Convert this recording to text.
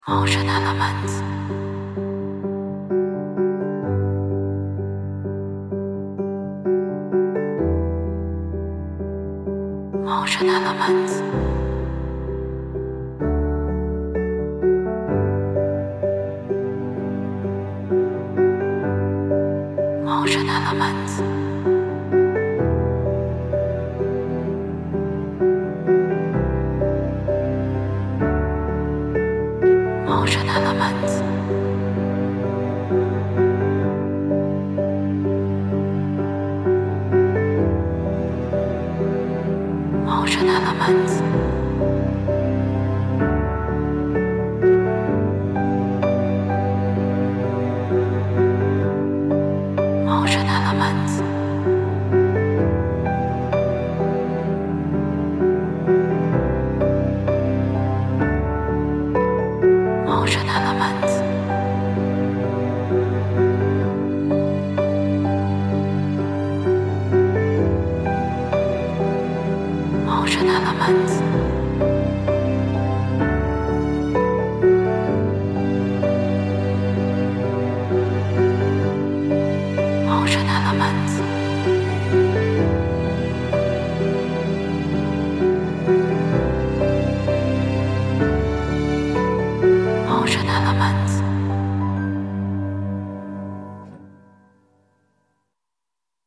Emotional Elements. Emotional Elements. Emotional Elements. Emotional Elements. Emotional Elements. Emotional Elements. Emotional Elements. Emotional Elements. Emotional Elements.